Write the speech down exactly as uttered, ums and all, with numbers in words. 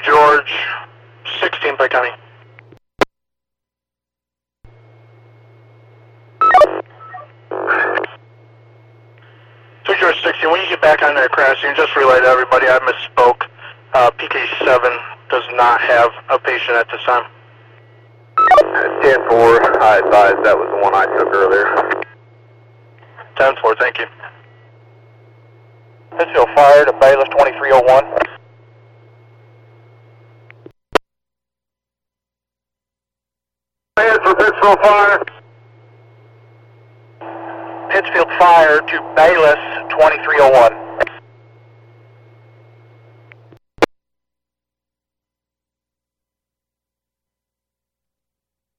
George, sixteen by County. Two George sixteen, when you get back on that crash scene, just relay to everybody, I misspoke. Uh, P K seven does not have a patient at this time. ten four, I advise that was the one I took earlier. ten four, thank you. Pittsfield Fire to Bayless twenty-three oh one. Hands for Pittsfield Fire. Pittsfield Fire to Bayless twenty-three oh one.